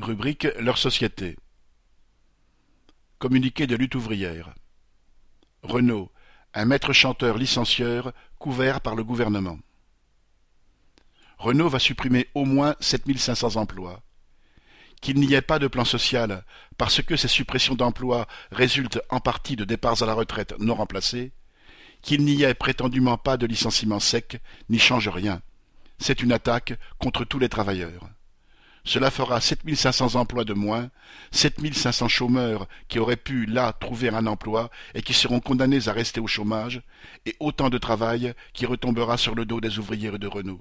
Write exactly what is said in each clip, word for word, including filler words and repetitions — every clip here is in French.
Rubrique leur société. Communiqué de lutte ouvrière. Renault, un maître chanteur licencieur couvert par le gouvernement. Renault va supprimer au moins sept mille cinq cents emplois. Qu'il n'y ait pas de plan social parce que ces suppressions d'emplois résultent en partie de départs à la retraite non remplacés, qu'il n'y ait prétendument pas de licenciement sec n'y change rien. C'est une attaque contre tous les travailleurs. Cela fera sept mille cinq cents emplois de moins, sept mille cinq cents chômeurs qui auraient pu, là, trouver un emploi et qui seront condamnés à rester au chômage, et autant de travail qui retombera sur le dos des ouvriers de Renault.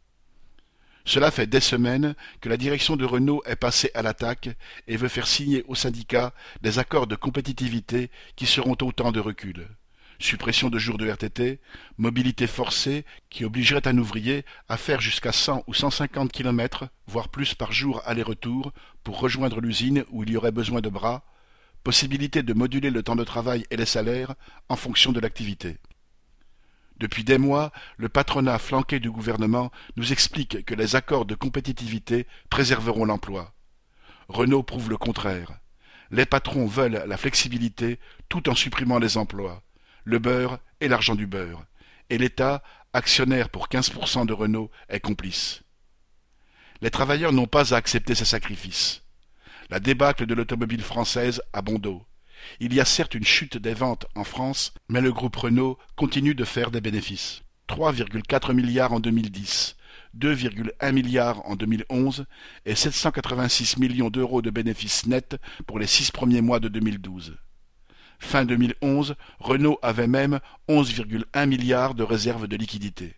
Cela fait des semaines que la direction de Renault est passée à l'attaque et veut faire signer aux syndicats des accords de compétitivité qui seront autant de recul. Suppression de jours de R T T, mobilité forcée qui obligerait un ouvrier à faire jusqu'à cent ou cent cinquante kilomètres, voire plus par jour aller-retour, pour rejoindre l'usine où il y aurait besoin de bras, possibilité de moduler le temps de travail et les salaires en fonction de l'activité. Depuis des mois, le patronat flanqué du gouvernement nous explique que les accords de compétitivité préserveront l'emploi. Renault prouve le contraire. Les patrons veulent la flexibilité tout en supprimant les emplois, le beurre et l'argent du beurre, et l'État, actionnaire pour quinze pour cent de Renault, est complice. Les travailleurs n'ont pas à accepter ces sacrifices. La débâcle de l'automobile française a bon dos. Il y a certes une chute des ventes en France, mais le groupe Renault continue de faire des bénéfices. trois virgule quatre milliards en deux mille dix, deux virgule un milliards en deux mille onze et sept cent quatre-vingt-six millions d'euros de bénéfices nets pour les six premiers mois de deux mille douze. Fin deux mille onze, Renault avait même onze virgule un milliards de réserves de liquidités.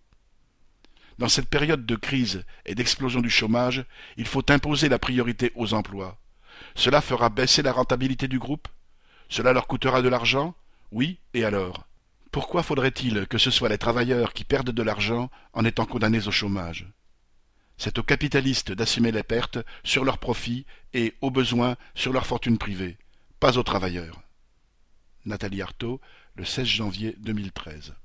Dans cette période de crise et d'explosion du chômage, il faut imposer la priorité aux emplois. Cela fera baisser la rentabilité du groupe? Cela leur coûtera de l'argent? Oui, et alors? Pourquoi faudrait-il que ce soit les travailleurs qui perdent de l'argent en étant condamnés au chômage? C'est aux capitalistes d'assumer les pertes sur leurs profits et, au besoin, sur leur fortune privée, pas aux travailleurs. Nathalie Arthaud, le seize janvier deux mille treize.